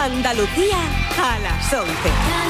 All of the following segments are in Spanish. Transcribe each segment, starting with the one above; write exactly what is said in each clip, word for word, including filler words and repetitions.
Andalucía a las once.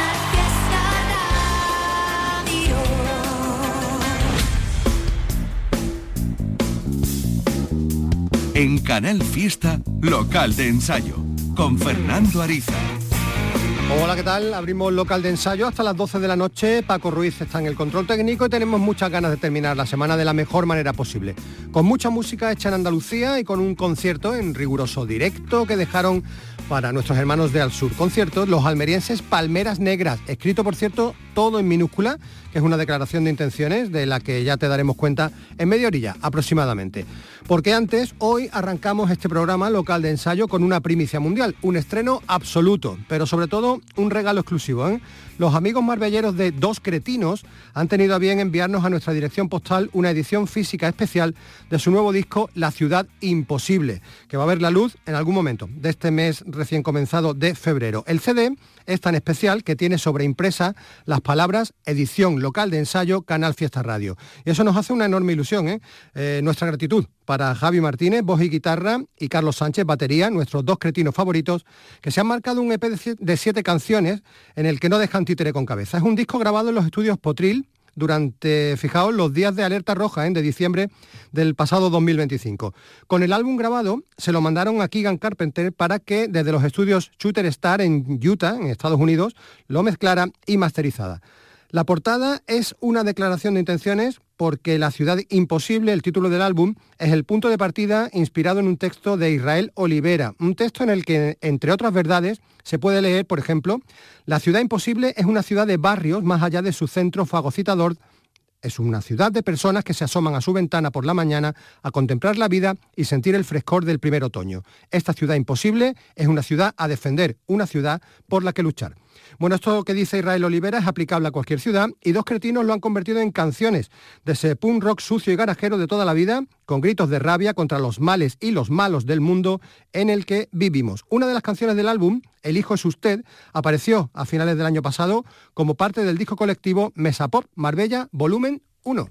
En Canal Fiesta, local de ensayo, con Fernando Ariza. Hola, ¿qué tal? Abrimos local de ensayo hasta las doce de la noche. Paco Ruiz está en el control técnico y tenemos muchas ganas de terminar la semana de la mejor manera posible. Con mucha música hecha en Andalucía y con un concierto en riguroso directo que dejaron para nuestros hermanos de Al Sur. Conciertos, los almerienses Palmeras Negras, escrito por cierto todo en minúscula, que es una declaración de intenciones de la que ya te daremos cuenta en media orilla aproximadamente. Porque antes, hoy arrancamos este programa local de ensayo con una primicia mundial, un estreno absoluto, pero sobre todo un regalo exclusivo, ¿eh? Los amigos marbelleros de Dos Cretinos han tenido a bien enviarnos a nuestra dirección postal una edición física especial de su nuevo disco La Ciudad Imposible, que va a ver la luz en algún momento de este mes recién comenzado de febrero. El C D es tan especial que tiene sobreimpresa las palabras edición local de ensayo Canal Fiesta Radio. Y eso nos hace una enorme ilusión, ¿eh? Eh, nuestra gratitud para Javi Martínez, voz y guitarra, y Carlos Sánchez, batería, nuestros dos cretinos favoritos, que se han marcado un E P de siete canciones en el que no dejan títere con cabeza. Es un disco grabado en los estudios Potril durante, fijaos, los días de alerta roja, ¿eh? de diciembre del pasado dos mil veinticinco. Con el álbum grabado se lo mandaron a Keegan Carpenter para que desde los estudios Shooter Star en Utah, en Estados Unidos, lo mezclara y masterizara. La portada es una declaración de intenciones porque La Ciudad Imposible, el título del álbum, es el punto de partida inspirado en un texto de Israel Olivera, un texto en el que, entre otras verdades, se puede leer, por ejemplo, la ciudad imposible es una ciudad de barrios más allá de su centro fagocitador. Es una ciudad de personas que se asoman a su ventana por la mañana a contemplar la vida y sentir el frescor del primer otoño. Esta ciudad imposible es una ciudad a defender, una ciudad por la que luchar. Bueno, esto que dice Israel Olivera es aplicable a cualquier ciudad y Dos Cretinos lo han convertido en canciones de ese punk rock sucio y garajero de toda la vida, con gritos de rabia contra los males y los malos del mundo en el que vivimos. Una de las canciones del álbum, El hijo es usted, apareció a finales del año pasado como parte del disco colectivo Mesa Pop Marbella Volumen uno.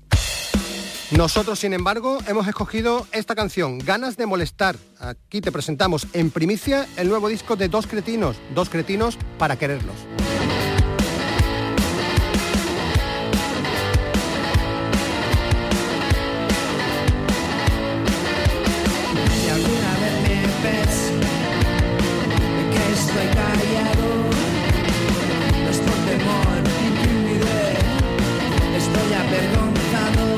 Nosotros, sin embargo, hemos escogido esta canción, Ganas de molestar. Aquí te presentamos en primicia el nuevo disco de Dos Cretinos, Dos Cretinos para quererlos. Si alguna vez me ves que estoy callado, no es por temor ni timidez, estoy avergonzado.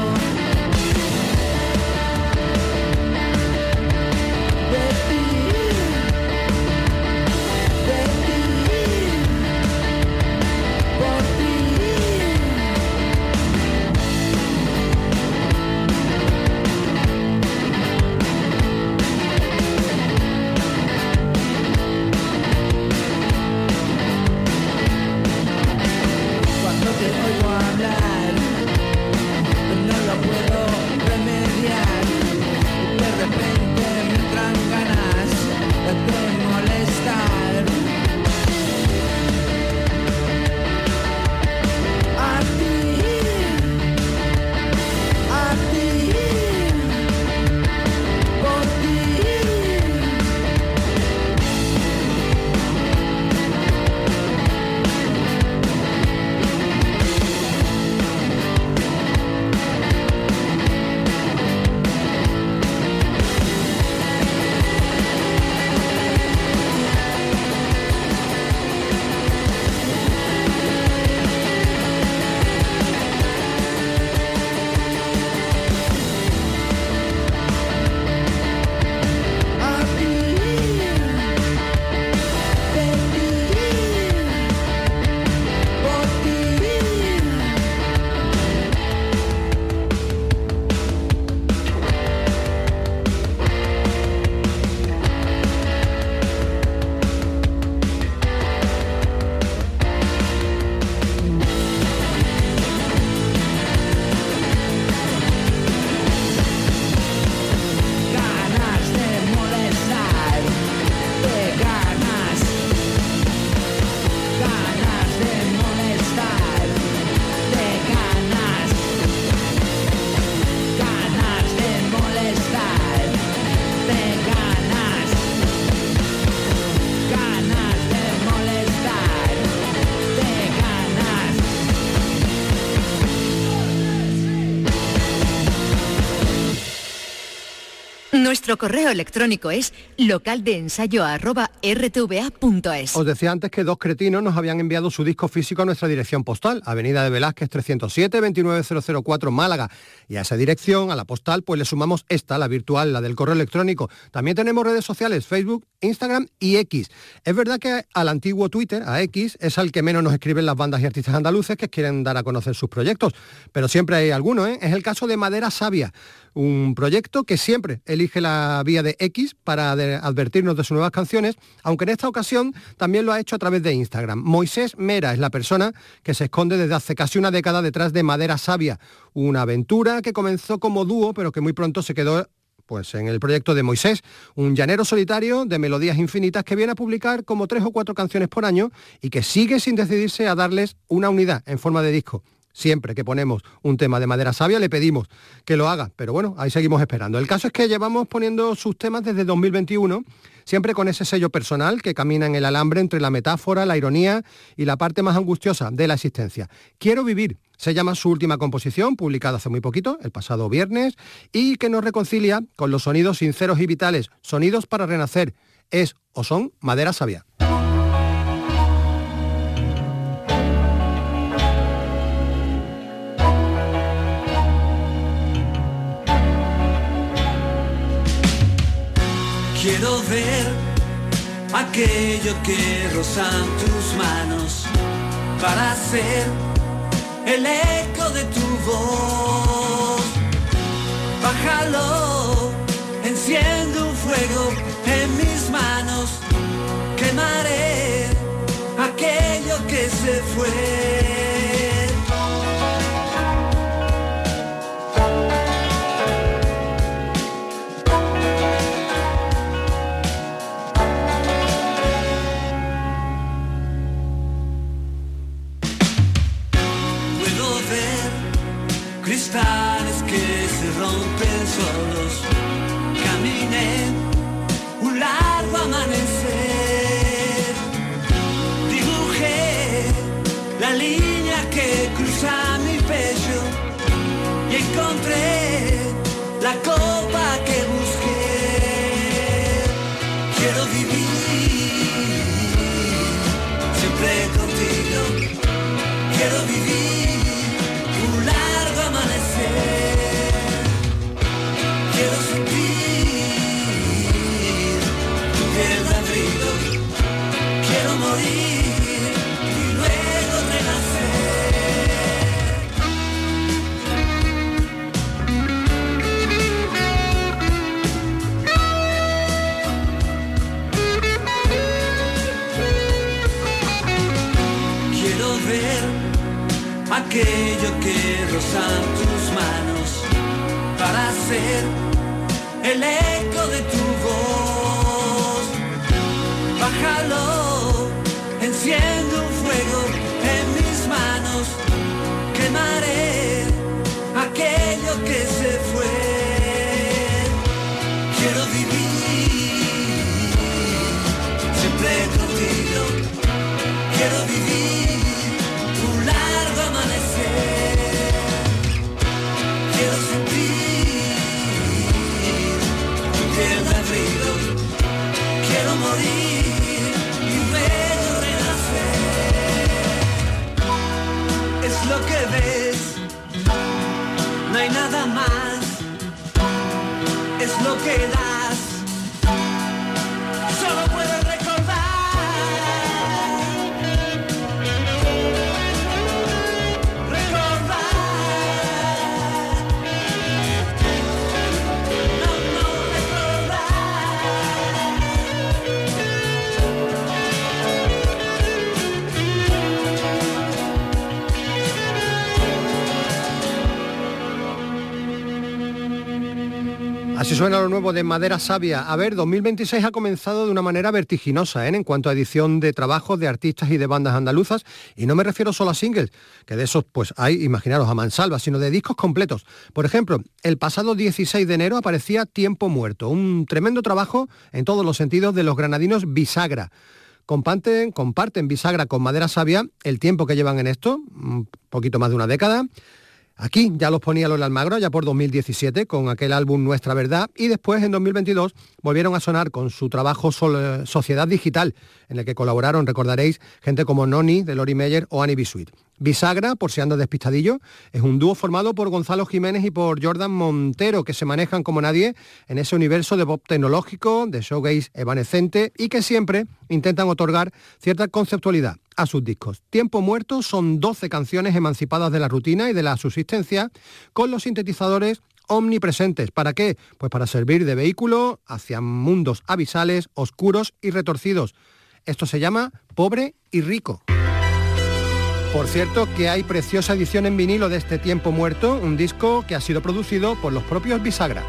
Nuestro correo electrónico es localdeensayo arroba r t v a punto es. Os decía antes que dos cretinos nos habían enviado su disco físico a nuestra dirección postal, Avenida de Velázquez trescientos siete, veintinueve mil cuatro, Málaga. Y a esa dirección, a la postal, pues le sumamos esta, la virtual, la del correo electrónico. También tenemos redes sociales, Facebook, Instagram y X. Es verdad que al antiguo Twitter, a X, es al que menos nos escriben las bandas y artistas andaluces que quieren dar a conocer sus proyectos. Pero siempre hay alguno, ¿eh? Es el caso de Madera Sabia, un proyecto que siempre elige la vía de X para de advertirnos de sus nuevas canciones, aunque en esta ocasión también lo ha hecho a través de Instagram. Moisés Mera es la persona que se esconde desde hace casi una década detrás de Madera Sabia, una aventura que comenzó como dúo, pero que muy pronto se quedó pues en el proyecto de Moisés, un llanero solitario de melodías infinitas que viene a publicar como tres o cuatro canciones por año y que sigue sin decidirse a darles una unidad en forma de disco. Siempre que ponemos un tema de Madera Sabia le pedimos que lo haga, pero bueno, ahí seguimos esperando. El caso es que llevamos poniendo sus temas desde dos mil veintiuno, siempre con ese sello personal que camina en el alambre entre la metáfora, la ironía y la parte más angustiosa de la existencia. Quiero vivir, se llama su última composición, publicada hace muy poquito, el pasado viernes, y que nos reconcilia con los sonidos sinceros y vitales, sonidos para renacer. Es o son Madera Sabia. Quiero ver aquello que rozan tus manos para ser el eco de tu voz. Bájalo, enciende un fuego en mis manos, quemaré aquello que se fue. Cristales que se rompen solos, caminé un largo amanecer, dibujé la línea que cruza mi pecho y encontré la copa que busqué. Quiero vivir siempre contigo, quiero vivir quiero sentir tu piel de abrigo, quiero morir y luego renacer. Quiero ver aquello que rozan tus manos para ser el eco de tu voz. Bájalo, enciende un fuego en mis manos, quemaré aquello que se fue. Quiero vivir siempre contigo, quiero vivir un largo amanecer, quiero sentir tu piel de abrigo, quiero morir y luego renacer. Es lo que ves, no hay nada más, es lo que das, solo puedes recordar. Así suena lo nuevo de Madera Sabia. A ver, dos mil veintiséis ha comenzado de una manera vertiginosa, ¿eh? En cuanto a edición de trabajos de artistas y de bandas andaluzas, y no me refiero solo a singles, que de esos pues hay, imaginaros, a mansalva, sino de discos completos. Por ejemplo, el pasado dieciséis de enero aparecía Tiempo Muerto, un tremendo trabajo en todos los sentidos de los granadinos Bisagra. Comparten, comparten Bisagra con Madera Sabia el tiempo que llevan en esto, un poquito más de una década. Aquí ya los ponía Lola Almagro, ya por dos mil diecisiete, con aquel álbum Nuestra Verdad, y después, en dos mil veintidós, volvieron a sonar con su trabajo Sol- Sociedad Digital, en el que colaboraron, recordaréis, gente como Noni, de Lori Meyer o Annie Bisuit. Bisagra, por si andas despistadillo, es un dúo formado por Gonzalo Jiménez y por Jordan Montero, que se manejan como nadie en ese universo de pop tecnológico, de showgaze evanescente, y que siempre intentan otorgar cierta conceptualidad a sus discos. Tiempo Muerto son doce canciones emancipadas de la rutina y de la subsistencia, con los sintetizadores omnipresentes. ¿Para qué? Pues para servir de vehículo hacia mundos abisales, oscuros y retorcidos. Esto se llama Pobre y Rico. Por cierto, que hay preciosa edición en vinilo de este Tiempo Muerto, un disco que ha sido producido por los propios Bisagra.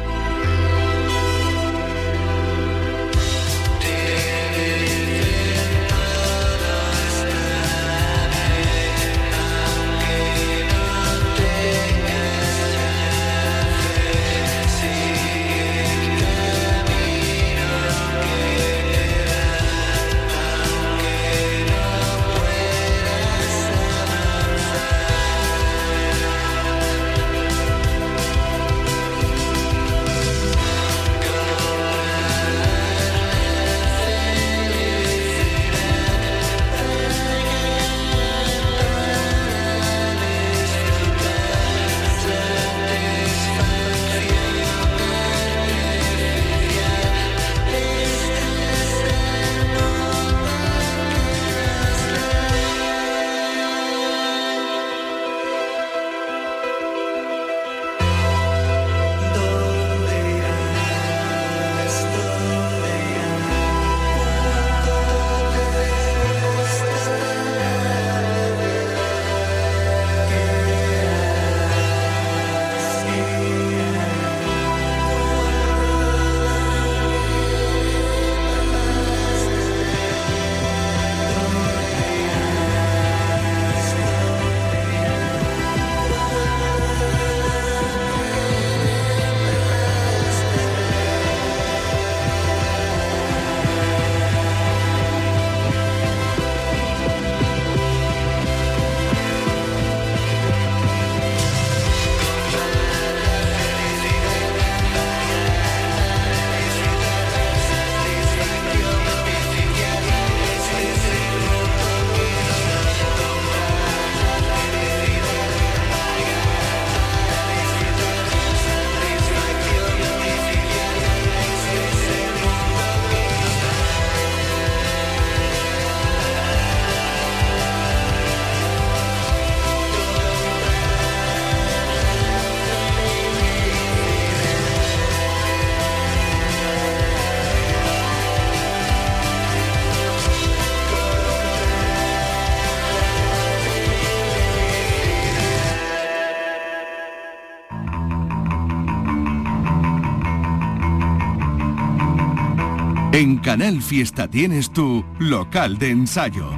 En Canal Fiesta tienes tu local de ensayo.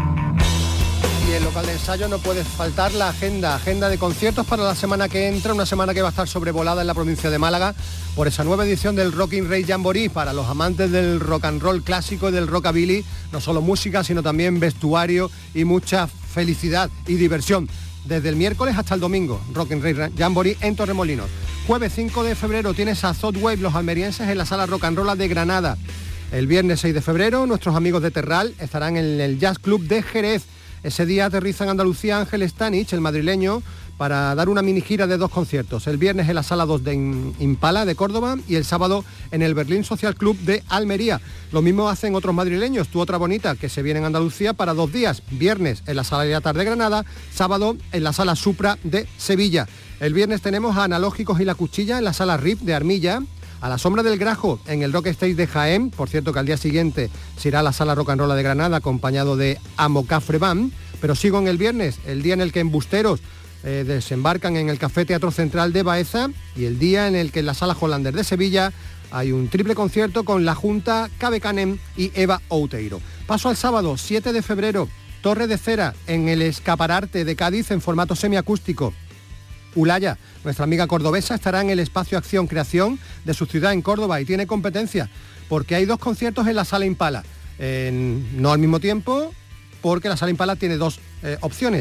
Y en local de ensayo no puede faltar la agenda, agenda de conciertos para la semana que entra, una semana que va a estar sobrevolada en la provincia de Málaga por esa nueva edición del Rockin' Rage Jamboree para los amantes del rock and roll clásico y del rockabilly, no solo música, sino también vestuario y mucha felicidad y diversión. Desde el miércoles hasta el domingo, Rockin' Rage Jamboree en Torremolinos. Jueves cinco de febrero tienes a Thought Wave, los almerienses, en la sala Rock and Roll de Granada. El viernes seis de febrero, nuestros amigos de Terral estarán en el Jazz Club de Jerez. Ese día aterriza en Andalucía Ángel Stanich, el madrileño, para dar una mini gira de dos conciertos. El viernes en la Sala dos de Impala de Córdoba y el sábado en el Berlín Social Club de Almería. Lo mismo hacen otros madrileños, Tu Otra Bonita, que se viene en Andalucía para dos días. Viernes en la Sala de Tarde de Granada, sábado en la Sala Supra de Sevilla. El viernes tenemos a Analógicos y La Cuchilla en la Sala R I P de Armilla. A la Sombra del Grajo en el Rock Stage de Jaén, por cierto que al día siguiente se irá a la Sala Rock and Roll de Granada acompañado de Amocafre Band, pero sigo en el viernes, el día en el que Embusteros eh, desembarcan en el Café Teatro Central de Baeza y el día en el que en la Sala Hollander de Sevilla hay un triple concierto con La Junta, Cabe Canem y Eva Outeiro. Paso al sábado, siete de febrero, Torre de Cera en el Escaparate de Cádiz en formato semiacústico. Ulaya, nuestra amiga cordobesa, estará en el Espacio Acción Creación de su ciudad en Córdoba y tiene competencia porque hay dos conciertos en la Sala Impala, en, no al mismo tiempo, porque la Sala Impala tiene dos eh, opciones,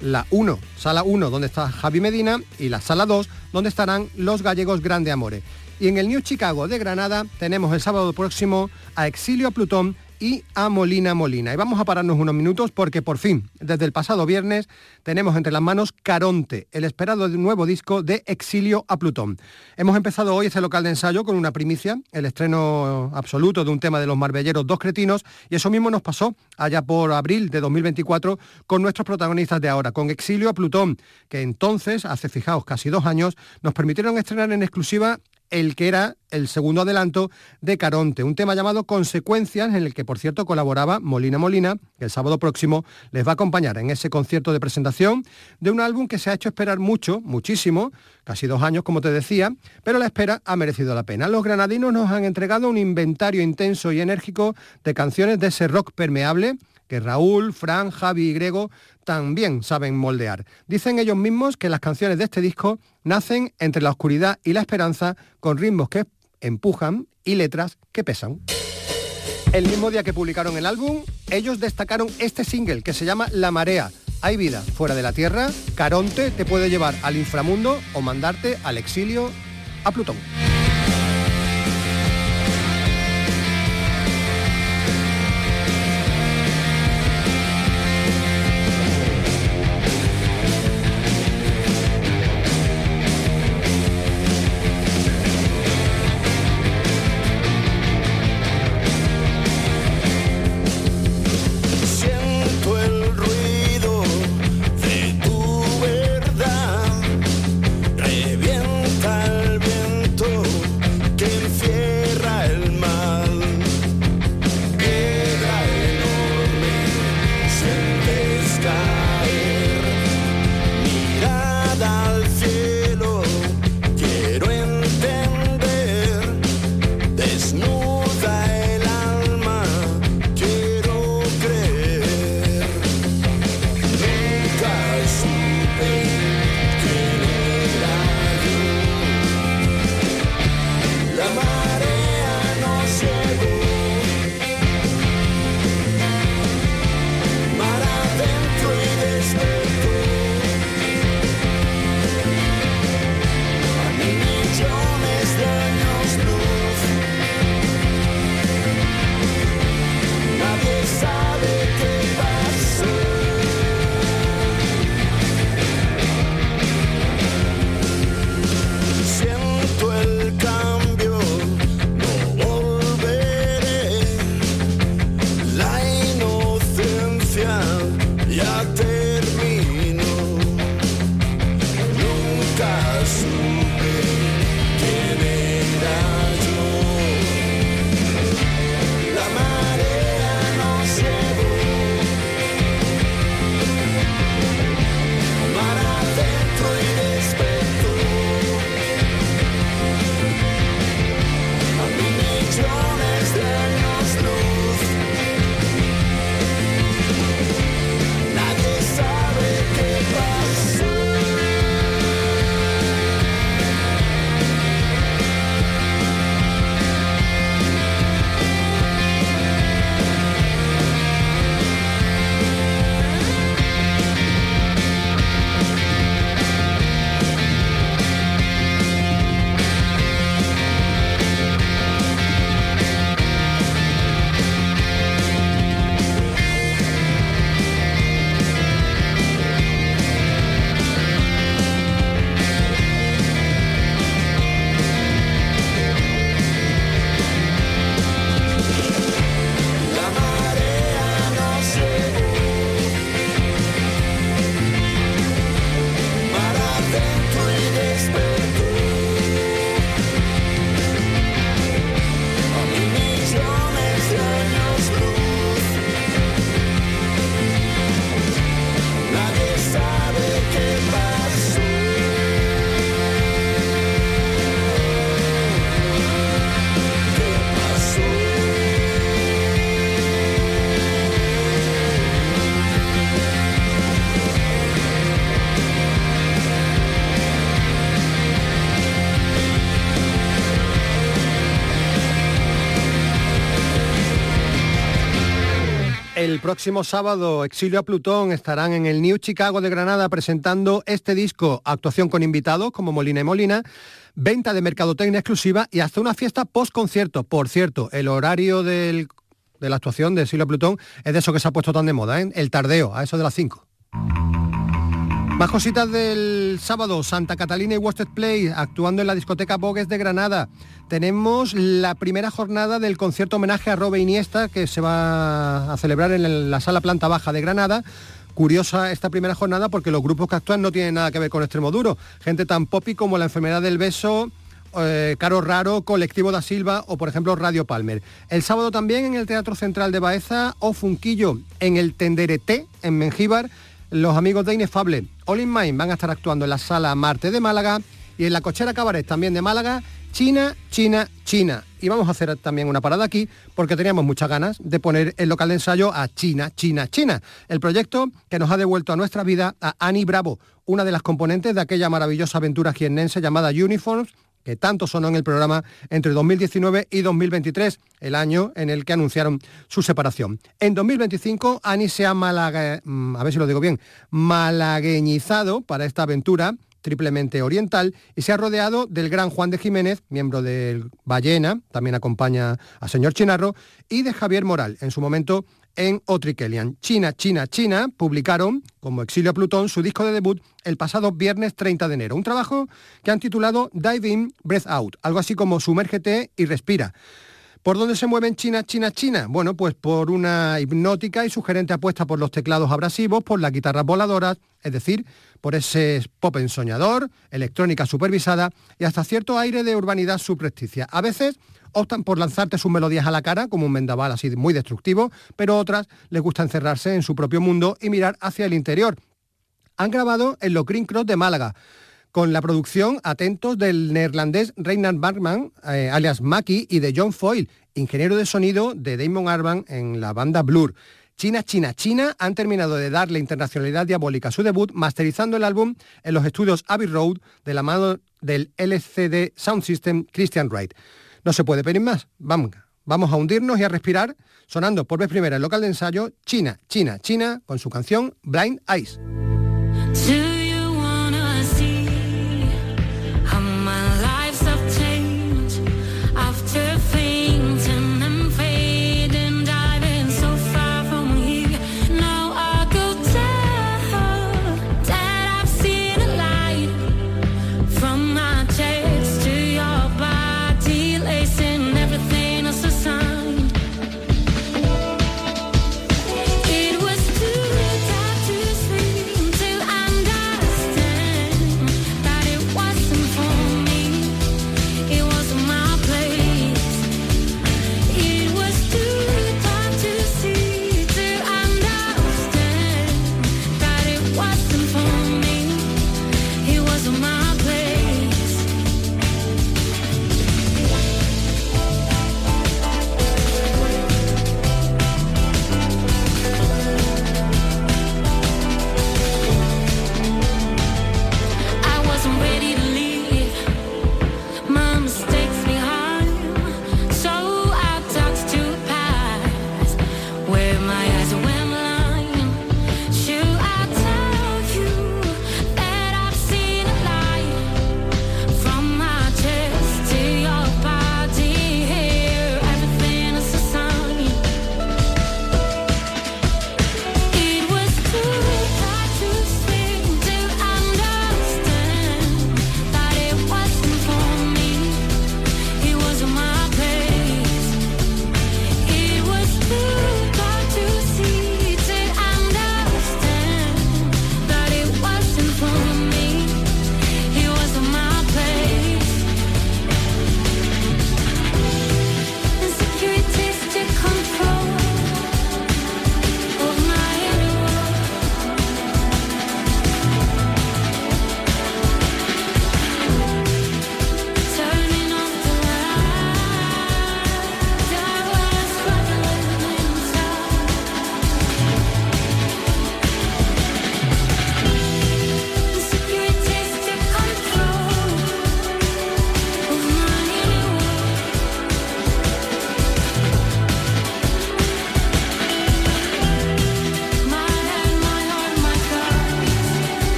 la uno, sala uno, donde está Javi Medina, y la sala dos, donde estarán los gallegos Grande Amore. Y en el New Chicago de Granada tenemos el sábado próximo a Exilio a Plutón y a Molina Molina. Y vamos a pararnos unos minutos porque por fin, desde el pasado viernes, tenemos entre las manos Caronte, el esperado nuevo disco de Exilio a Plutón. Hemos empezado hoy este local de ensayo con una primicia, el estreno absoluto de un tema de los marbelleros Dos Cretinos, y eso mismo nos pasó allá por abril de dos mil veinticuatro con nuestros protagonistas de ahora, con Exilio a Plutón, que entonces, hace fijaos casi dos años, nos permitieron estrenar en exclusiva el que era el segundo adelanto de Caronte, un tema llamado Consecuencias, en el que, por cierto, colaboraba Molina Molina, que el sábado próximo les va a acompañar en ese concierto de presentación de un álbum que se ha hecho esperar mucho, muchísimo, casi dos años, como te decía, pero la espera ha merecido la pena. Los granadinos nos han entregado un inventario intenso y enérgico de canciones de ese rock permeable que Raúl, Fran, Javi y Grego también saben moldear. Dicen ellos mismos que las canciones de este disco nacen entre la oscuridad y la esperanza, con ritmos que empujan y letras que pesan. El mismo día que publicaron el álbum, ellos destacaron este single que se llama La Marea. Hay vida fuera de la Tierra, Caronte te puede llevar al inframundo o mandarte al exilio a Plutón. Revienta el viento El próximo sábado, Exilio a Plutón estarán en el New Chicago de Granada presentando este disco, actuación con invitados como Molina y Molina, venta de mercadotecnia exclusiva y hasta una fiesta post-concierto. Por cierto, el horario del, de la actuación de Exilio a Plutón es de eso que se ha puesto tan de moda, ¿eh? El tardeo, a eso de las cinco. Más cositas del sábado, Santa Catalina y Wasted Place actuando en la discoteca Bogues de Granada. Tenemos la primera jornada del concierto homenaje a Robe Iniesta que se va a celebrar en la sala planta baja de Granada. Curiosa esta primera jornada porque los grupos que actúan no tienen nada que ver con Extremoduro. Gente tan popi como La Enfermedad del Beso, eh, Caro Raro, Colectivo da Silva o por ejemplo Radio Palmer. El sábado también en el Teatro Central de Baeza o Funquillo en el Tenderete en Mengíbar. Los amigos de Inefable, All in Mind, van a estar actuando en la Sala Marte de Málaga y en la Cochera Cabaret también de Málaga, China, China, China. Y vamos a hacer también una parada aquí porque teníamos muchas ganas de poner el local de ensayo a China, China, China. El proyecto que nos ha devuelto a nuestra vida a Ani Bravo, una de las componentes de aquella maravillosa aventura jiennense llamada Uniforms, que tanto sonó en el programa entre dos mil diecinueve y dos mil veintitrés, el año en el que anunciaron su separación. En dos mil veinticinco, Ani se ha malague... a ver si lo digo bien, malagueñizado para esta aventura triplemente oriental y se ha rodeado del gran Juan de Jiménez, miembro del Ballena, también acompaña a señor Chinarro, y de Javier Moral, en su momento en Otrikelian. China, China, China publicaron, como Exilio a Plutón, su disco de debut el pasado viernes treinta de enero. Un trabajo que han titulado Dive In, Breath Out, algo así como Sumérgete y Respira. ¿Por dónde se mueven China, China, China? Bueno, pues por una hipnótica y sugerente apuesta por los teclados abrasivos, por las guitarras voladoras, es decir, por ese pop ensoñador, electrónica supervisada y hasta cierto aire de urbanidad subrepticia. A veces optan por lanzarte sus melodías a la cara, como un vendaval así muy destructivo, pero otras les gusta encerrarse en su propio mundo y mirar hacia el interior. Han grabado en los Green Cross de Málaga, con la producción, atentos, del neerlandés Reinhard Bachmann, eh, alias Maki, y de John Foyle, ingeniero de sonido de Damon Albarn en la banda Blur. China, China, China han terminado de darle internacionalidad diabólica a su debut, masterizando el álbum en los estudios Abbey Road de la mano del L C D Sound System Christian Wright. No se puede pedir más. Vamos, vamos a hundirnos y a respirar, sonando por vez primera el local de ensayo China, China, China, con su canción Blind Eyes. It was too tough to scream till I'm done.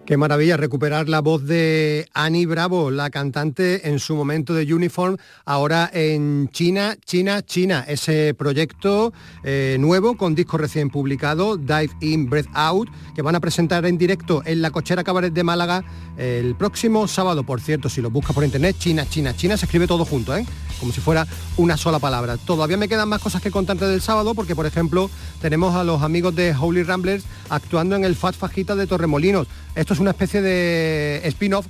Qué maravilla recuperar la voz de Annie Bravo, la cantante en su momento de Uniform, ahora en China, China, China. Ese proyecto eh, nuevo con disco recién publicado, Dive In, Breath Out, que van a presentar en directo en la Cochera Cabaret de Málaga el próximo sábado. Por cierto, si lo buscas por internet, China, China, China, se escribe todo junto, ¿eh? Como si fuera una sola palabra. Todavía me quedan más cosas que contarte del sábado, porque por ejemplo tenemos a los amigos de Holy Ramblers actuando en el Fat Fajita de Torremolinos. Esto es una especie de spin-off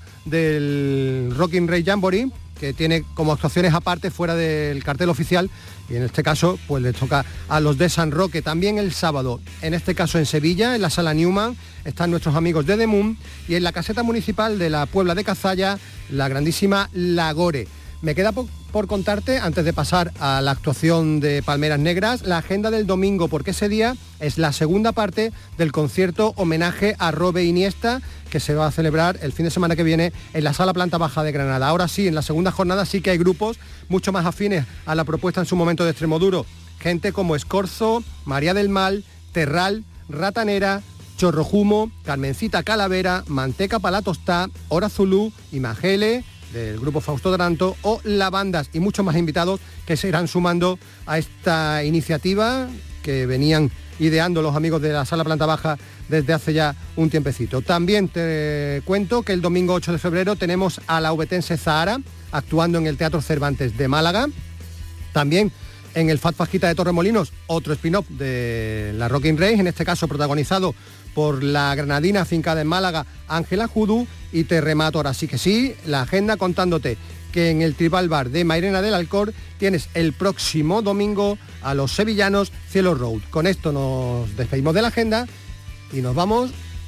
del Rockin' Ray Jamboree, que tiene como actuaciones aparte fuera del cartel oficial, y en este caso pues les toca a los de San Roque. También el sábado, en este caso en Sevilla, en la Sala Newman, están nuestros amigos de The Moon, y en la caseta municipal de la Puebla de Cazalla, la grandísima Lagore. Me queda por, por contarte, antes de pasar a la actuación de Palmeras Negras, la agenda del domingo, porque ese día es la segunda parte del concierto homenaje a Robe Iniesta, que se va a celebrar el fin de semana que viene en la Sala Planta Baja de Granada. Ahora sí, en la segunda jornada sí que hay grupos mucho más afines a la propuesta en su momento de Extremoduro. Gente como Escorzo, María del Mal, Terral, Ratanera, Chorrojumo, Carmencita Calavera, Manteca Palatostá, Hora Zulú, Imagele, del grupo Fausto Taranto, o Lavandas, y muchos más invitados que se irán sumando a esta iniciativa que venían ideando los amigos de la Sala Planta Baja desde hace ya un tiempecito. También te cuento que el domingo ocho de febrero tenemos a la ubetense Zahara actuando en el Teatro Cervantes de Málaga. También en el Fat Fajita de Torremolinos, otro spin-off de la Rockin' Race, en este caso protagonizado por la granadina afincada en Málaga, Ángela Judú, y te remato ahora sí que sí, la agenda contándote que en el Tribal Bar de Mairena del Alcor tienes el próximo domingo a los sevillanos Cielo Road. Con esto nos despedimos de la agenda y nos vamos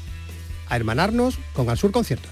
a hermanarnos con Al Sur Conciertos.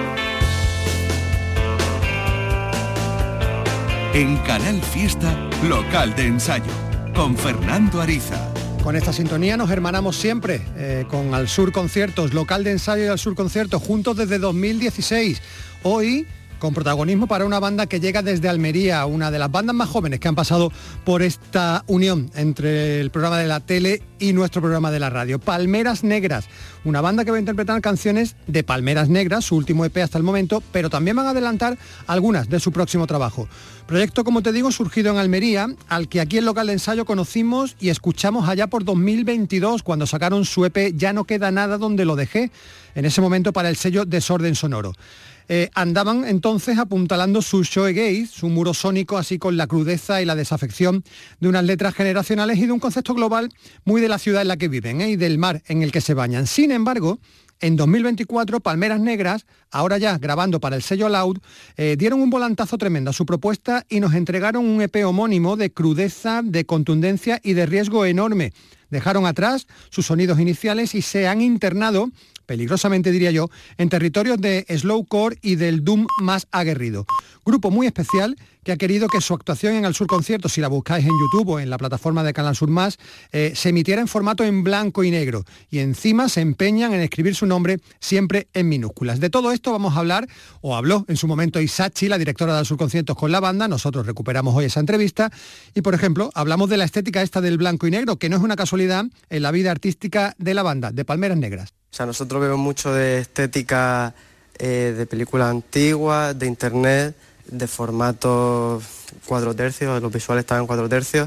En Canal Fiesta, local de ensayo, con Fernando Ariza. Con esta sintonía nos hermanamos siempre eh, con Al Sur Conciertos, local de ensayo y Al Sur Conciertos, juntos desde dos mil dieciséis. Hoy con protagonismo para una banda que llega desde Almería, una de las bandas más jóvenes que han pasado por esta unión entre el programa de la tele y nuestro programa de la radio. Palmeras Negras, una banda que va a interpretar canciones de Palmeras Negras, su último E P hasta el momento, pero también van a adelantar algunas de su próximo trabajo. Proyecto, como te digo, surgido en Almería, al que aquí en Local de Ensayo conocimos y escuchamos allá por dos mil veintidós, cuando sacaron su E P Ya no queda nada donde lo dejé, en ese momento para el sello Desorden Sonoro. Eh, andaban entonces apuntalando su shoegaze, su muro sónico, así con la crudeza y la desafección de unas letras generacionales y de un concepto global muy de la ciudad en la que viven, ¿eh? y del mar en el que se bañan. Sin embargo, en dos mil veinticuatro, Palmeras Negras, ahora ya grabando para el sello Loud, eh, dieron un volantazo tremendo a su propuesta y nos entregaron un E P homónimo de crudeza, de contundencia y de riesgo enorme. Dejaron atrás sus sonidos iniciales y se han internado, peligrosamente diría yo, en territorios de slowcore y del doom más aguerrido. Grupo muy especial que ha querido que su actuación en Al Sur Conciertos, si la buscáis en YouTube o en la plataforma de Canal Sur Más, eh, se emitiera en formato en blanco y negro, y encima se empeñan en escribir su nombre siempre en minúsculas. De todo esto vamos a hablar, o habló en su momento Isachi, la directora de Al Sur Conciertos, con la banda. Nosotros recuperamos hoy esa entrevista y, por ejemplo, hablamos de la estética esta del blanco y negro, que no es una casualidad en la vida artística de la banda, de Palmeras Negras. O sea, nosotros vemos mucho de estética eh, de películas antiguas, de internet, de formatos cuatro tercios, los visuales están en cuatro tercios,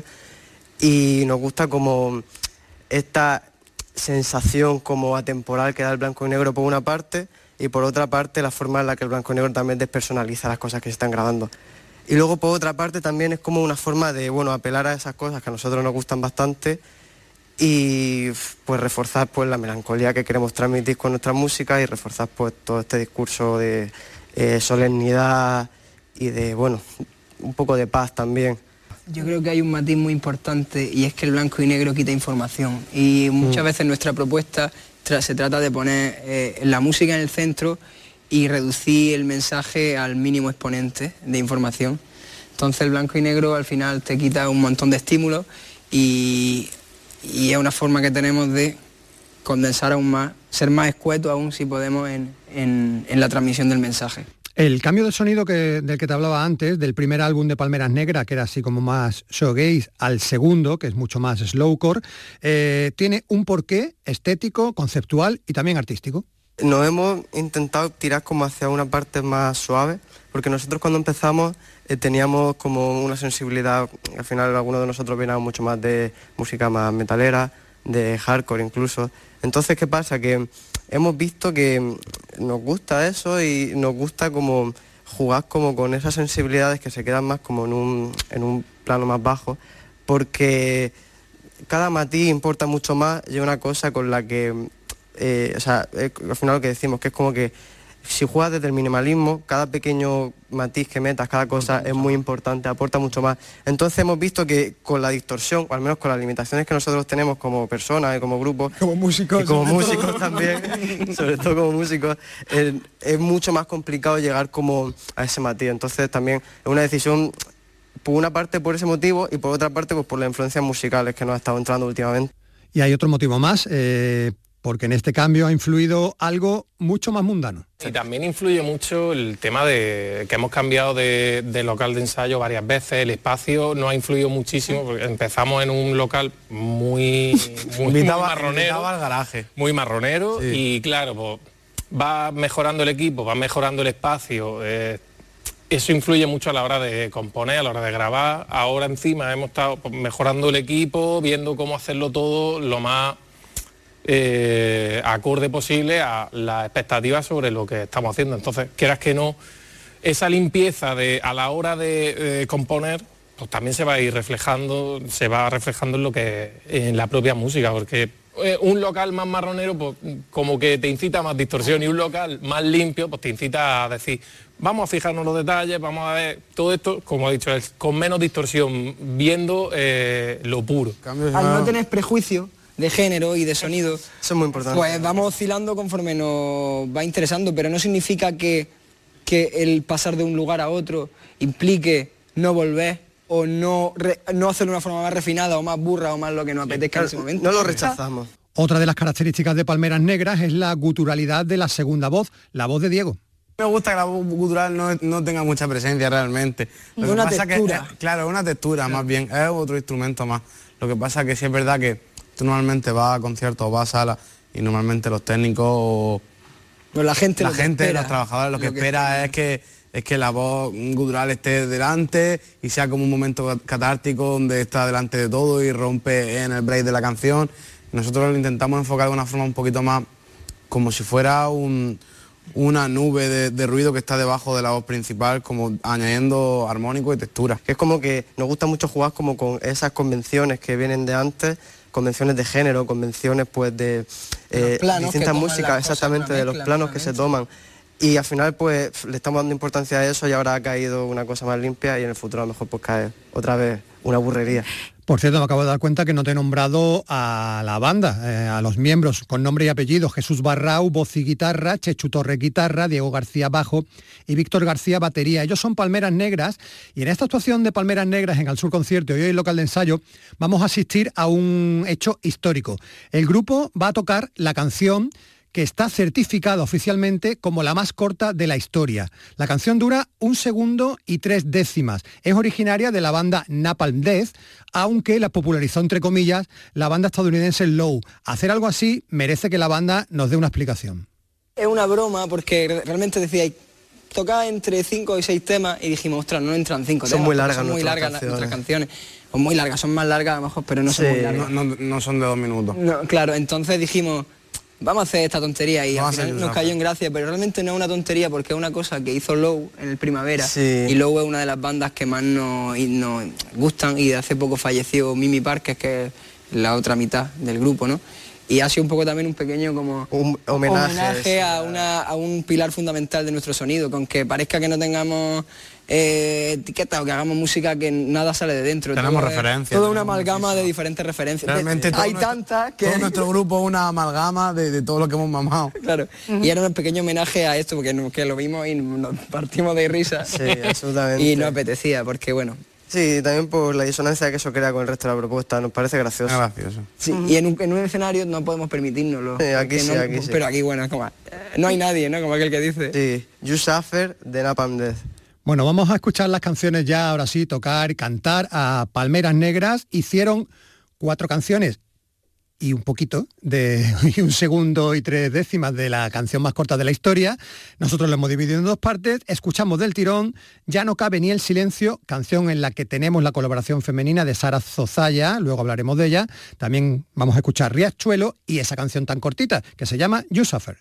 y nos gusta como esta sensación como atemporal que da el blanco y negro por una parte, y por otra parte la forma en la que el blanco y negro también despersonaliza las cosas que se están grabando. Y luego por otra parte también es como una forma de, bueno, apelar a esas cosas que a nosotros nos gustan bastante y pues reforzar pues la melancolía que queremos transmitir con nuestra música y reforzar pues todo este discurso de eh, solemnidad y de, bueno, un poco de paz también. Yo creo que hay un matiz muy importante y es que el blanco y negro quita información, y muchas mm. veces nuestra propuesta tra- se trata de poner eh, la música en el centro y reducir el mensaje al mínimo exponente de información. Entonces el blanco y negro al final te quita un montón de estímulos y, y es una forma que tenemos de condensar aún más, ser más escueto aún si podemos en, en, en la transmisión del mensaje. El cambio de sonido que, del que te hablaba antes, del primer álbum de Palmeras Negras, que era así como más shoegaze, al segundo, que es mucho más slowcore, eh, tiene un porqué estético, conceptual y también artístico. Nos hemos intentado tirar como hacia una parte más suave, porque nosotros cuando empezamos eh, teníamos como una sensibilidad, al final algunos de nosotros veníamos mucho más de música más metalera, de hardcore incluso. Entonces, ¿qué pasa? Que hemos visto que nos gusta eso y nos gusta como jugar como con esas sensibilidades que se quedan más como en un, en un plano más bajo, porque cada matiz importa mucho más y es una cosa con la que, eh, o sea, es, al final lo que decimos, que es como que si juegas desde el minimalismo, cada pequeño matiz que metas, cada cosa es muy importante, aporta mucho más. Entonces hemos visto que con la distorsión, o al menos con las limitaciones que nosotros tenemos como personas y como grupos, como músicos, y como músicos también, sobre todo como músicos, eh, es mucho más complicado llegar como a ese matiz. Entonces también es una decisión, por una parte por ese motivo y por otra parte pues por las influencias musicales que nos ha estado entrando últimamente. Y hay otro motivo más, eh, porque en este cambio ha influido algo mucho más mundano. Y también influye mucho el tema de que hemos cambiado de, de local de ensayo varias veces, el espacio nos ha influido muchísimo, porque empezamos en un local muy, muy, muy marronero, al garaje. muy marronero, Sí. Y claro, pues va mejorando el equipo, va mejorando el espacio, eh, eso influye mucho a la hora de componer, a la hora de grabar. Ahora encima hemos estado pues, mejorando el equipo, viendo cómo hacerlo todo lo más Eh, acorde posible a las expectativas sobre lo que estamos haciendo. Entonces, quieras que no, esa limpieza de a la hora de eh, componer, pues también se va a ir reflejando, se va reflejando en lo que en la propia música, porque eh, un local más marronero, pues como que te incita a más distorsión, y un local más limpio, pues te incita a decir, vamos a fijarnos en los detalles, vamos a ver todo esto, como he dicho, es con menos distorsión, viendo eh, lo puro. Al no tener prejuicio de género y de sonido, eso es muy importante. Pues vamos oscilando conforme nos va interesando, pero no significa que, que el pasar de un lugar a otro implique no volver o no, re, no hacerlo de una forma más refinada o más burra o más lo que nos apetezca en ese momento. No lo rechazamos. Otra de las características de Palmeras Negras es la guturalidad de la segunda voz, la voz de Diego. Me gusta que la voz gutural no, no tenga mucha presencia realmente. Lo que Una pasa textura. Que, claro, una textura más bien, es otro instrumento más. Lo que pasa que sí es verdad que tú normalmente vas a conciertos o vas a salas y normalmente los técnicos o Pero la gente, la lo que gente, espera, los trabajadores, lo que, lo que espera espera. es que es que la voz gutural esté delante y sea como un momento catártico donde está delante de todo y rompe en el break de la canción. Nosotros lo intentamos enfocar de una forma un poquito más como si fuera un, una nube de, de ruido que está debajo de la voz principal, como añadiendo armónico y textura. Que es como que nos gusta mucho jugar como con esas convenciones que vienen de antes, convenciones de género, convenciones pues de eh, distintas músicas, exactamente, de los planos que se toman. Y al final pues le estamos dando importancia a eso y ahora ha caído una cosa más limpia y en el futuro a lo mejor pues cae otra vez una burrería. Por cierto, me acabo de dar cuenta que no te he nombrado a la banda, eh, a los miembros con nombre y apellido: Jesús Barrau, voz y guitarra, Chechu Torre, guitarra, Diego García, bajo y Víctor García, batería. Ellos son Palmeras Negras y en esta actuación de Palmeras Negras en Al Sur Concierto y hoy en Local de Ensayo vamos a asistir a un hecho histórico. El grupo va a tocar la canción que está certificada oficialmente como la más corta de la historia. La canción dura un segundo y tres décimas. Es originaria de la banda Napalm Death, aunque la popularizó, entre comillas, la banda estadounidense Low. Hacer algo así merece que la banda nos dé una explicación. Es una broma porque realmente decía, tocaba entre cinco y seis temas y dijimos, ostras, no entran cinco son temas. Muy largas son muy largas canciones. nuestras canciones. Son muy largas, son más largas a lo mejor, pero no son Sí, muy largas. No, no, no son de dos minutos. No, claro, entonces dijimos, vamos a hacer esta tontería y Vamos al final nos cayó en gracia, pero realmente no es una tontería porque es una cosa que hizo Low en el Primavera, sí. Y Low es una de las bandas que más nos, y nos gustan, y de hace poco falleció Mimi Parker, que es la otra mitad del grupo, ¿no? Y ha sido un poco también un pequeño como un homenaje, homenaje a, una, a un pilar fundamental de nuestro sonido, que aunque parezca que no tengamos eh, etiquetas o que hagamos música, que nada sale de dentro. Tenemos todo referencias. Es, toda una amalgama de diferentes referencias. Realmente de, hay nuestro, tantas que... Todo nuestro grupo es una amalgama de, de todo lo que hemos mamado. Claro, uh-huh. Y era un pequeño homenaje a esto, porque no, que lo vimos y nos partimos de risa. Sí, absolutamente. Y nos apetecía, porque bueno... Sí, también por la disonancia que eso crea con el resto de la propuesta, nos parece gracioso. Es gracioso. Sí, uh-huh. Y en un, en un escenario no podemos permitírnoslo. Sí, aquí sí, no, aquí sí. Pero aquí, bueno, es como... Eh, no hay nadie, ¿no? Como aquel que dice. Sí, You Suffer de Napalm Death. Bueno, vamos a escuchar las canciones ya, ahora sí, tocar y cantar a Palmeras Negras. Hicieron cuatro canciones y un poquito, de y un segundo y tres décimas de la canción más corta de la historia. Nosotros lo hemos dividido en dos partes, escuchamos del tirón Ya no cabe ni el silencio, canción en la que tenemos la colaboración femenina de Sara Zozaya, luego hablaremos de ella. También vamos a escuchar Riachuelo y esa canción tan cortita que se llama You Suffer.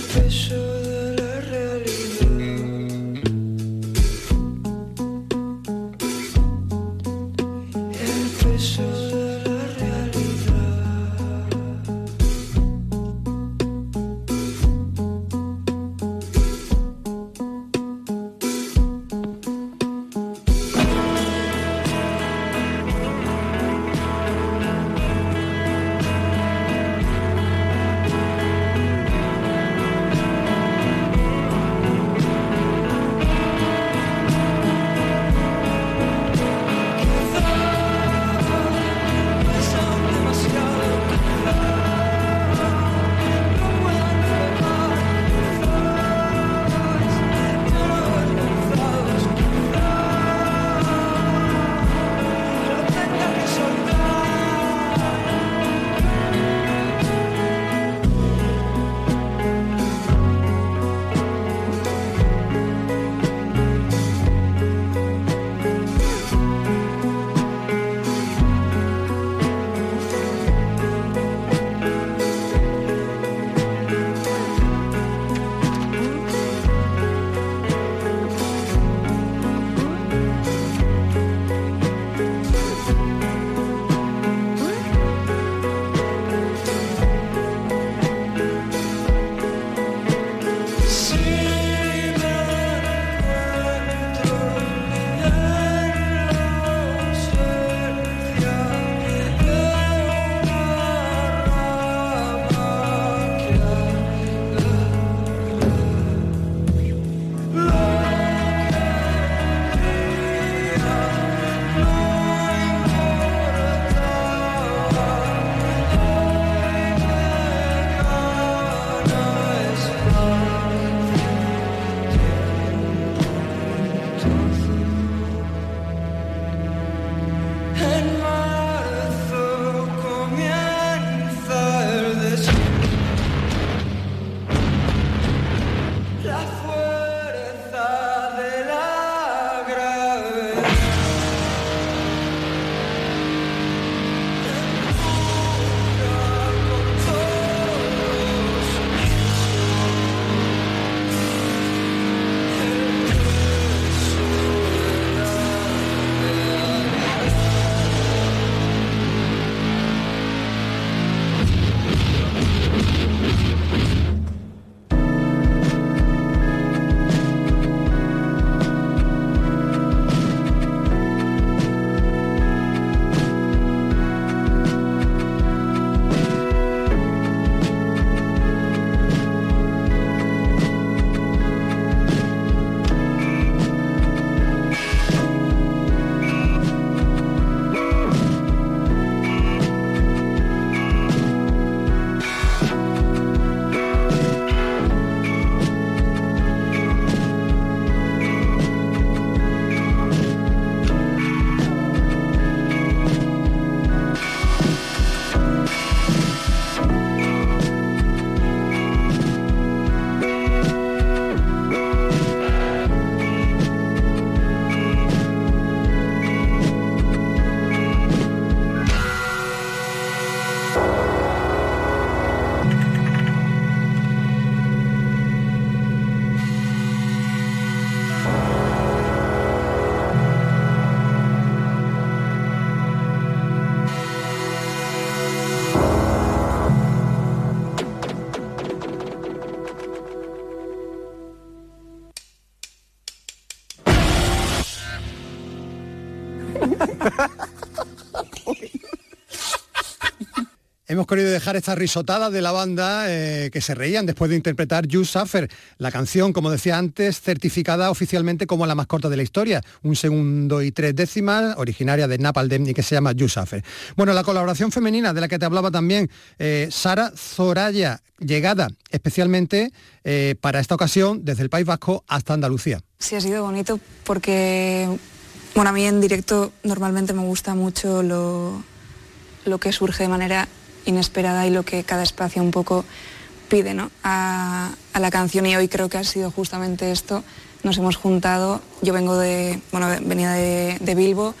Hemos querido dejar esta risotada de la banda eh, que se reían después de interpretar You Suffer, la canción, como decía antes, certificada oficialmente como la más corta de la historia, un segundo y tres décimas, originaria de Napalm Death y que se llama You Suffer. Bueno, la colaboración femenina de la que te hablaba también, eh, Sara Zoraya, llegada especialmente eh, para esta ocasión desde el País Vasco hasta Andalucía. Sí, ha sido bonito porque, bueno, a mí en directo normalmente me gusta mucho lo, lo que surge de manera inesperada y lo que cada espacio un poco pide, ¿no? a, a la canción, y hoy creo que ha sido justamente esto. Nos hemos juntado, yo vengo de, bueno, venía de, de Bilbo,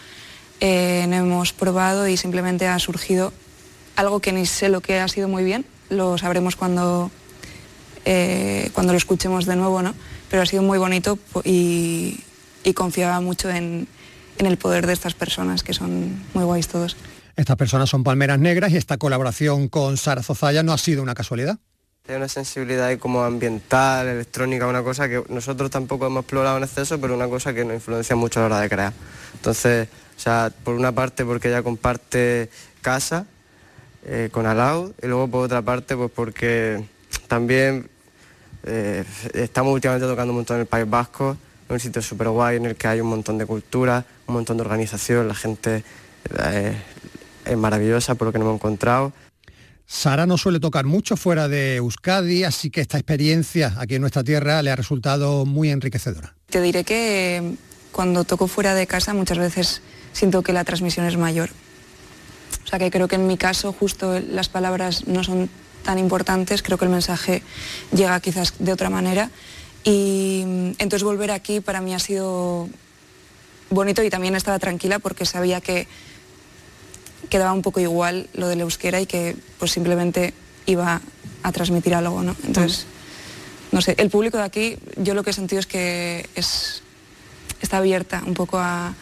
eh, no hemos probado y simplemente ha surgido algo que ni sé lo que ha sido muy bien, lo sabremos cuando eh, cuando lo escuchemos de nuevo, ¿no? Pero ha sido muy bonito y, y confiaba mucho en, en el poder de estas personas, que son muy guays todos. Estas personas son Palmeras Negras y esta colaboración con Sara Zozaya no ha sido una casualidad. Hay una sensibilidad ahí como ambiental, electrónica, una cosa que nosotros tampoco hemos explorado en exceso, pero una cosa que nos influencia mucho a la hora de crear. Entonces, o sea, por una parte porque ella comparte casa eh, con Alaud, y luego por otra parte pues porque también eh, estamos últimamente tocando un montón en el País Vasco, en un sitio súper guay en el que hay un montón de cultura, un montón de organización, la gente eh, es maravillosa por lo que nos hemos encontrado. Sara no suele tocar mucho fuera de Euskadi, así que esta experiencia aquí en nuestra tierra le ha resultado muy enriquecedora. Te diré que cuando toco fuera de casa muchas veces siento que la transmisión es mayor. O sea que creo que en mi caso justo las palabras no son tan importantes, creo que el mensaje llega quizás de otra manera. Y entonces volver aquí para mí ha sido bonito y también estaba tranquila porque sabía que quedaba un poco igual lo del euskera y que pues simplemente iba a transmitir algo, ¿no? Entonces, no sé, el público de aquí, yo lo que he sentido es que es, está abierta un poco a,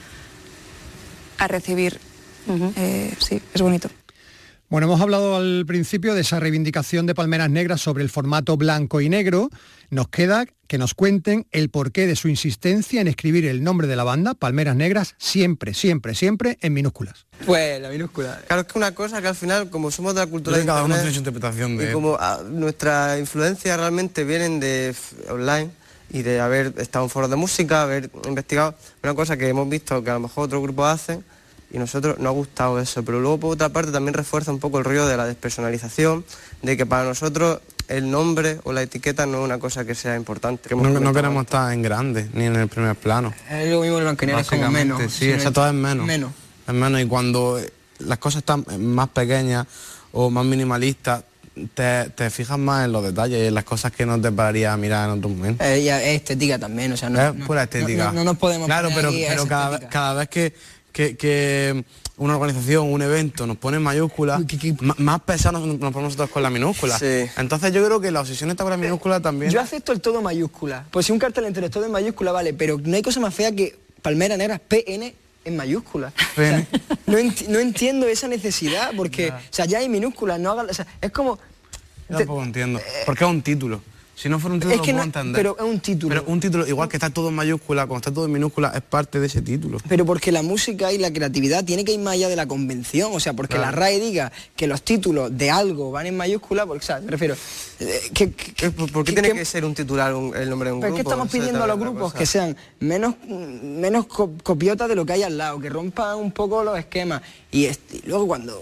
a recibir. Uh-huh. Eh, sí, es bonito. Bueno, hemos hablado al principio de esa reivindicación de Palmeras Negras sobre el formato blanco y negro. Nos queda que nos cuenten el porqué de su insistencia en escribir el nombre de la banda, Palmeras Negras, siempre, siempre, siempre en minúsculas. Pues la minúscula. Claro, es que una cosa que al final, como somos de la cultura de cada internet, uno tiene su interpretación de... y como a, nuestras influencias realmente vienen de f- online y de haber estado en foros de música, haber investigado, una cosa que hemos visto que a lo mejor otros grupos hacen, y a nosotros nos ha gustado eso, pero luego por otra parte también refuerza un poco el rollo de la despersonalización, de que para nosotros el nombre o la etiqueta no es una cosa que sea importante. Que no, no queremos antes. Estar en grande, ni en el primer plano. Es lo mismo en blanco y negro, es como menos. Sí, si eso todo es menos. menos. Es menos, y cuando las cosas están más pequeñas o más minimalistas, te, te fijas más en los detalles y en las cosas que no te pararía a mirar en otro momento. Eh, ya, es estética también, o sea, no... Es no, pura estética. No, no, no nos podemos Claro, pero, aquí pero cada, cada vez que... Que, que una organización, un evento nos pone en mayúsculas, más pesado nos, nos ponemos nosotros con la minúscula. Sí. Entonces yo creo que la obsesión está con la minúscula también. Yo acepto el todo mayúscula. Pues si un cartel entero es todo en mayúscula, vale, pero no hay cosa más fea que Palmeras Negras, P N en mayúscula. O sea, no, enti no entiendo esa necesidad, porque, ya. o sea, ya hay minúsculas, no hagan, o sea, es como... Yo tampoco entiendo, porque es un título. Si no fuera un título es que lo puedo no, entender. pero es un título. Pero un título, igual que está todo en mayúscula, cuando está todo en minúscula, es parte de ese título. Pero porque la música y la creatividad tiene que ir más allá de la convención. O sea, porque claro. La R A E diga que los títulos de algo van en mayúscula, porque, o sea, me refiero... Eh, que, que, ¿Por, ¿Por qué tiene que, que ser un titular un, el nombre de un grupo? ¿Por qué estamos pidiendo a los grupos? Que sean menos, menos copiotas de lo que hay al lado, que rompan un poco los esquemas. Y, este, y luego cuando...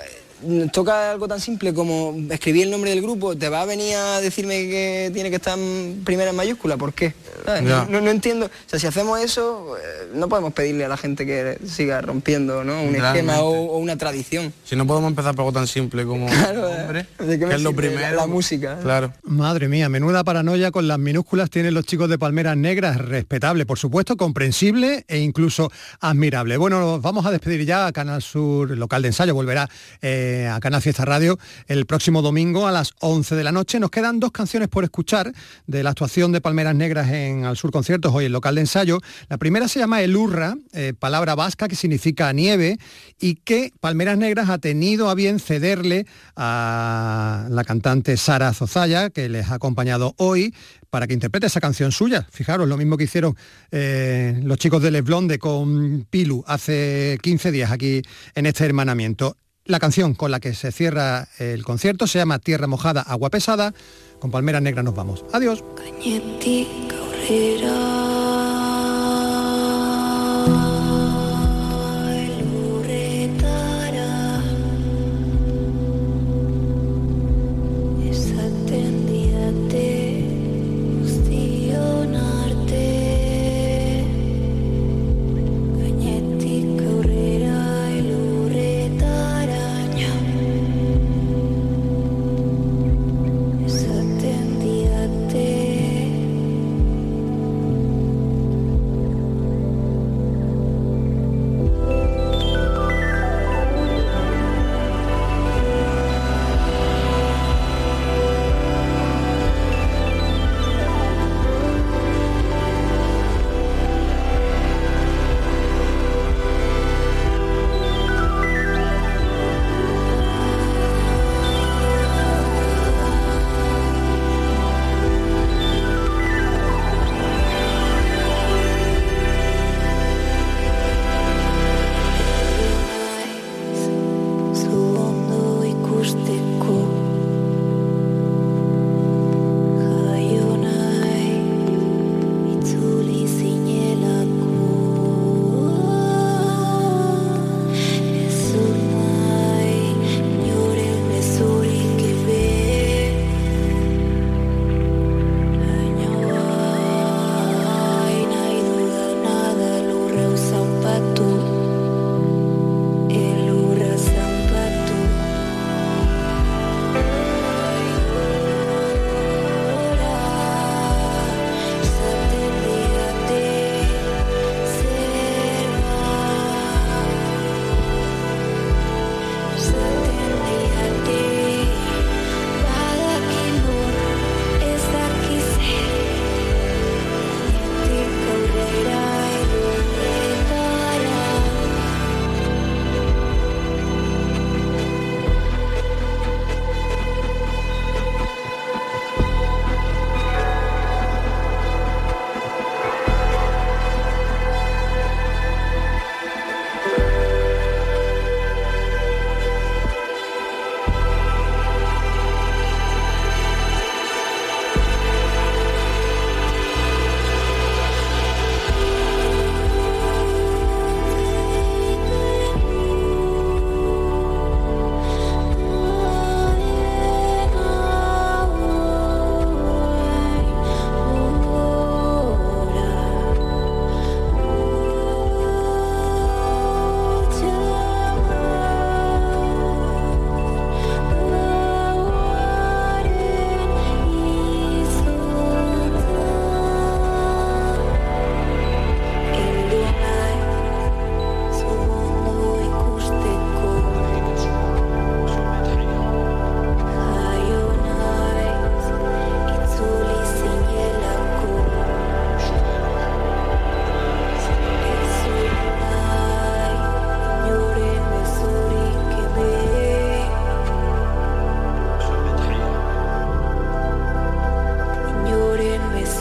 toca algo tan simple como escribir el nombre del grupo, te va a venir a decirme que tiene que estar primero en mayúscula, ¿por qué? No, no, no entiendo, o sea, si hacemos eso, eh, no podemos pedirle a la gente que siga rompiendo, ¿no? Un Realmente. esquema o, o una tradición. Si no podemos empezar por algo tan simple como claro, nombre, ¿de qué me que es lo sirve primero. La, la música. Claro. Madre mía, menuda paranoia con las minúsculas tienen los chicos de Palmeras Negras, respetable, por supuesto, comprensible e incluso admirable. Bueno, nos vamos a despedir ya. Canal Sur, local de ensayo, volverá eh, a Canal Fiesta Radio el próximo domingo a las once de la noche. Nos quedan dos canciones por escuchar de la actuación de Palmeras Negras en Al Sur Conciertos, hoy en local de ensayo. La primera se llama El Urra, eh, palabra vasca que significa nieve, y que Palmeras Negras ha tenido a bien cederle a la cantante Sara Zozaya, que les ha acompañado hoy, para que interprete esa canción suya. Fijaros, lo mismo que hicieron eh, los chicos de Les Blondes con Pilu hace quince días aquí en este hermanamiento. La canción con la que se cierra el concierto se llama Tierra Mojada, Agua Pesada. Con Palmeras Negras nos vamos. Adiós.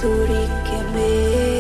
duri che me.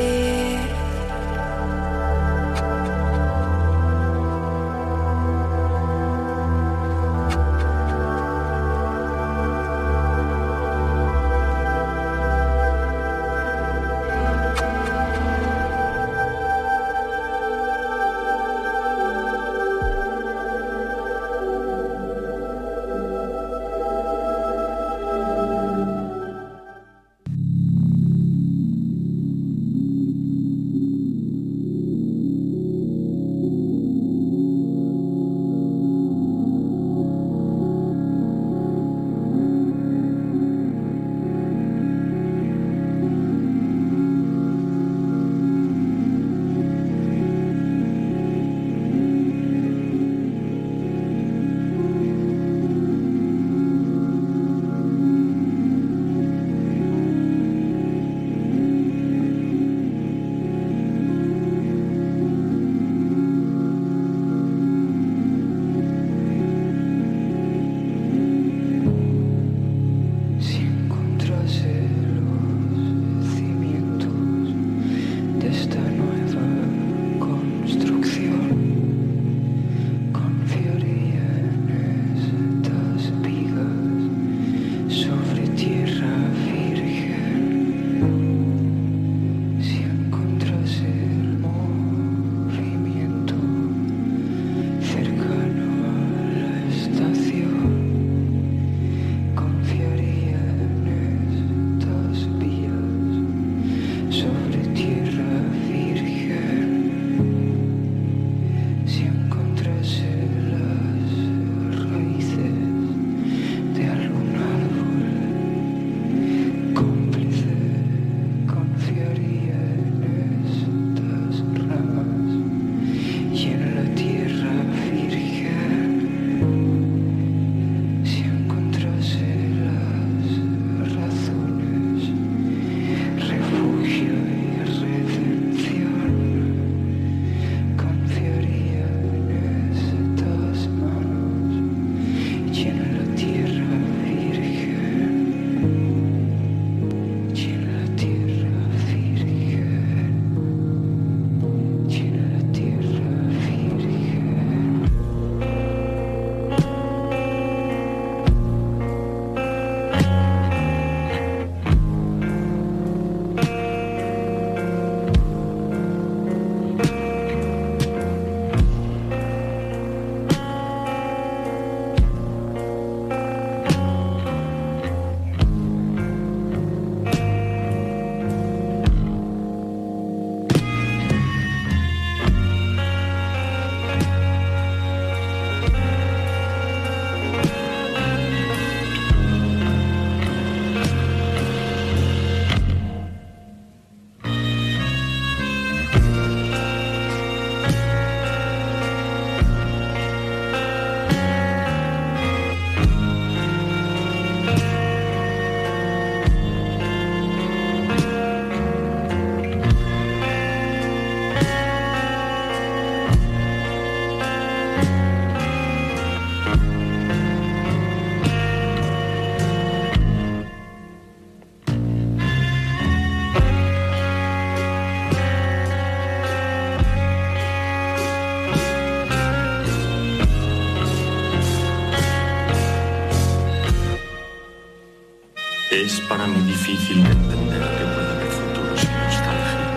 Es para mí difícil de entender que pueda haber futuro sin nostalgia.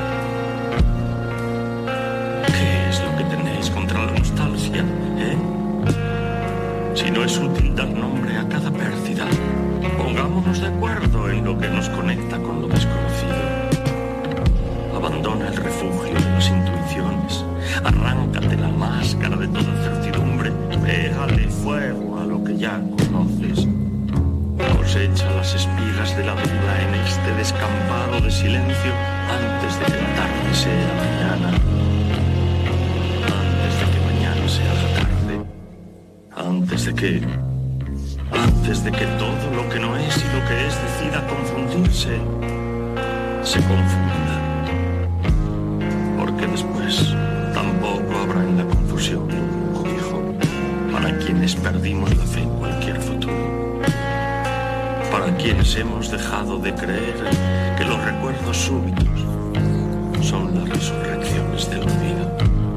¿Qué es lo que tenéis contra la nostalgia, eh? Si no es útil dar nombre a cada pérdida, pongámonos de acuerdo en lo que nos conecta con lo desconocido. Abandona el refugio de las intuiciones, arráncate la máscara de toda certidumbre, pégale fuego a lo que ya conoces. Cosecha las espigas de la duda en este descampado de silencio antes de que la tarde sea mañana, antes de que mañana se haga tarde, antes de que, antes de que todo lo que no es y lo que es decida confundirse, se confunda. Porque después tampoco habrá en la confusión un cobijo para quienes perdimos la fe en cualquier futuro. Para quienes hemos dejado de creer que los recuerdos súbitos son las resurrecciones del olvido.